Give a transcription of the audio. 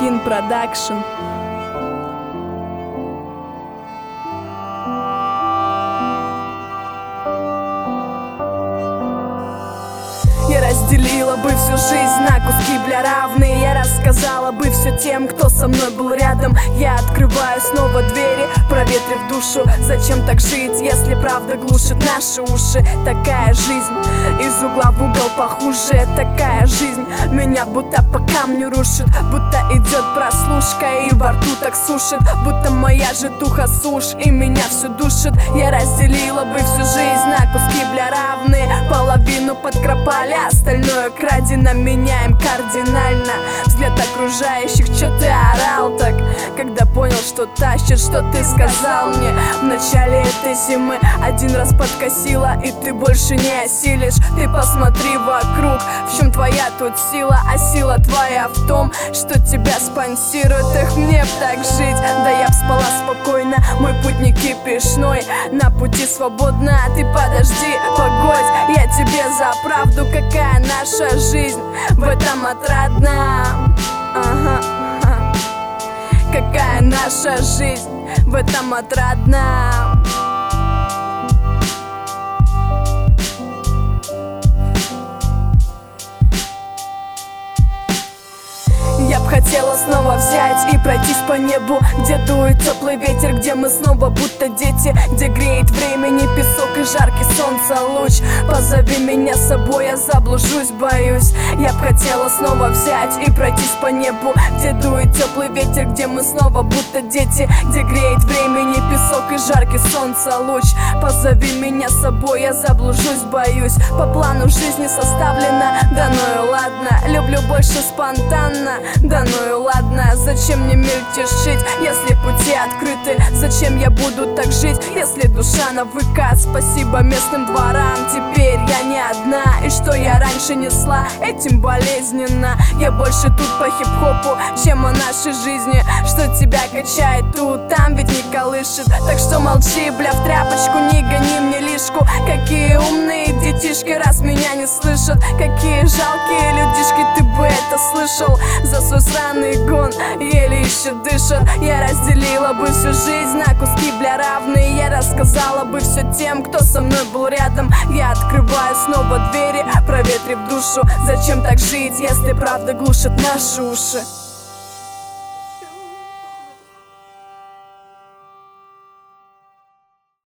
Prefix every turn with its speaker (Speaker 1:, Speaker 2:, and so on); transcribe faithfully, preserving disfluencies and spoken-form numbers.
Speaker 1: один продакшн. Я разделила бы всю жизнь на куски, бля, равные. Я рассказала бы все тем, кто со мной был рядом. Я открываю снова двери, проветрив душу. Зачем так жить, если правда глушит наши уши? Такая жизнь, из угла в угол похуже. Такая жизнь, меня будто по камню рушит. Будто идет прослушка и во рту так сушит. Будто моя житуха сушь и меня все душит. Я разделила бы всю жизнь на куски, бля, равные. Половину подкропали, остальное крадено, меняем кардинально. Взгляд окружающих, чё ты орал так, когда понял, что тащит, что ты сказал мне в начале этой зимы. Один раз подкосила, и ты больше не осилишь. Ты посмотри вокруг, в чем твоя тут сила. А сила твоя в том, что тебя спонсирует. Эх, мне б так жить, да я б спала спокойно. Мой путь не кипишной, на пути свободно. Ты подожди, погодь, я тебе за правду. Какая наша жизнь, в этом отрадна. Ага, ага. Какая наша жизнь, в этом отрадна. Я б хотела снова взять и пройтись по небу, где дует теплый ветер, где мы снова будто дети, где греет времени песок и жаркий солнца луч. Позови меня с собой, я заблужусь, боюсь. Я б хотела снова взять и пройтись по небу, где дует теплый ветер, где мы снова будто дети, где греет времени песок и жаркий солнца луч. Позови меня с собой, я заблужусь, боюсь. По плану жизни составлено, да ну и ладно. Люблю больше спонтанно, да ну и ладно. Зачем мне мельтешить, если пути открыты? Зачем я буду так жить, если душа на выкат? Спасибо местным дворам, теперь я не одна. И что я раньше несла, этим болезненно. Я больше тут по хип-хопу, чем о нашей жизни. Что тебя качает тут, там ведь не колышет. Так что молчи, бля, в тряпочку, не гони мне лишку. Какие умные детишки, раз меня не слышат. Какие жалкие людишки, ты бы это слышал. За свой сраный гон еле еще дышат. Я разделила бы всю жизнь на куски, бля, равные. Я рассказала бы все тем, кто со мной был рядом. Я открываю снова двери, проветрив душу. Зачем так жить, если правда глушит наши уши?